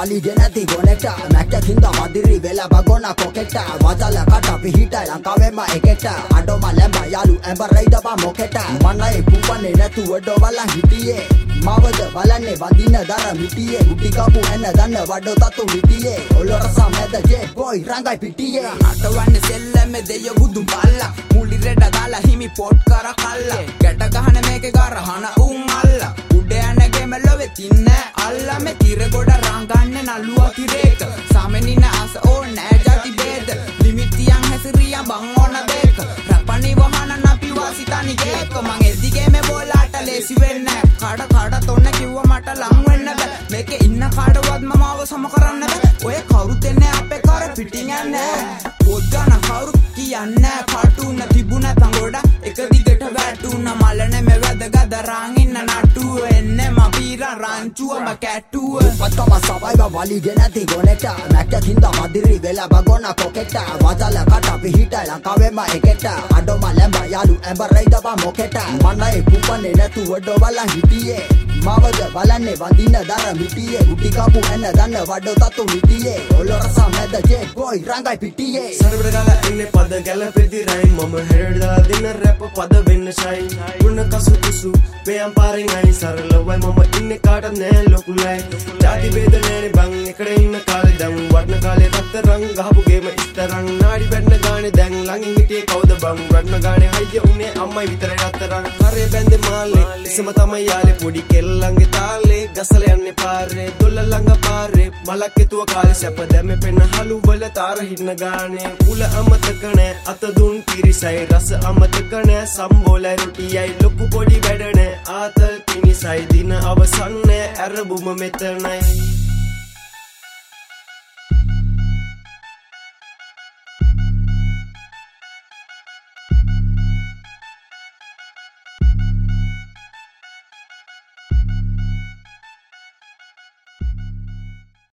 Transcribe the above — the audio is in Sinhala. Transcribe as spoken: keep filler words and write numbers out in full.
වලිගේ නැති ගොනෙට මැක්කකින්ද හදිරි වෙලා බගොන කොකෙට වදල කට පිහිටයි ලංකාවෙම එකෙට අඩොම ලැඹ යාලු ඇඹරයිද බා මොකෙට මනයි පුපන්නේ නැතුව ඩොවල හිටියේ මවද බලන්නේ වදින දර මිටියේ ගුටි කපු එන දන්න වඩ තතු මිටියේ ඔලොරස මැද ජේ බොයි රංගයි පිටියේ අටවන්නේ සෙල්ලමේ දෙය බුදුන් බල්ලා මුලි රෙඩ දාලා හිමි පොට් කර කල්ලා ගැට ගහන මේකේ ගරහන උන් අල්ලා උඩ යනගේ මෙලොවේ තින්න අල්ලා මේ තිර ගොඩ රංගන්නේ නළුවා තිරේක සාමෙනින ආස ඕනෑ ජාති බේද ලිමිටියන් හැසිරියන් බං ඕන බේක රපණි වහන නපි වාසිතනි කේක මං එදිගේ මේ බෝලාට ලේසි වෙන්නේ කඩ කඩ තොන්න කිව්ව මට ලං වෙන්න බෑ මේකේ ඉන්න කාටවත් මමව සම කරන්න බෑ ඔය කවුරුත් එන්නේ අපේ කර පිටින් යන්නේ පොත් ගන්න කවුරු කියන්නේ කාටුන තිබුණ තංගොඩ එක දිගට වැටුන මලනේ මේ වැදගත් රාන් ඉන්න නටුව එන්නේ මම පීරා රංචුවම කැටුව පත්තම සබයිව වලිගේ නැති ගොනෙට මැක්කකින්ද හදිරි වෙලා බගොන කොකෙට වදල කට පිහිටයි ලංකාවෙම එකෙට අඩොම ලැඹ යාලු ඇඹරයිද බා මොකෙට මනයි පුපන්නේ නැතුව ඩොවල හිටියේ මවද බලන්නේ වදින දර මිටියේ ගුටි කපු එන දන්න වඩ තතු මිටියේ ඔලොරස මැද ජේ බොයි රංගයි පිටියේ සරබඩ ගාලා ඉන්නේ පද ගැලපෙදි රයින් මම හෙරඩ දාලා දින රැප් පද වෙන්න ෂයි ගුණ කසු කුසු මෙයන් පාරෙන් අයි සරලවයි මම ඉන්නේ කාට නෑ ලොකුලයි ජාති බේද නෑනේ බං එකට ඉන්න කාලේ දැන් වර්ණ කාලේ රත්තරන් ගහපු ගේම ඉස්තරන් නාඩි බැන්න ගානේ දැන් ළඟින් හිටියේ කවුද බං රත්න ගානේ හයිය උනේ අම්මයි විතරයි රත්තරන් කරේ බැන්දේ මාලේ ඉසම තමයි යාලේ පොඩි කෙල්ලන්ගේ තාලේ ගසල යන්නේ පාරේ දොල්ල ළඟ පාරේ මලක් එතුව කාලේ සැප දැමෙ පෙන්න හලු වල තාර හින්න ගානේ කුල අමතක නෑ අත දුන් පිරිසයි රස අමතක නෑ සම්බෝලයි රොටියයි ලොකු පොඩි වැඩ නෑ ආතල් පිනිසයි දින අවසන් නෑ ඇරබුම මෙතනයි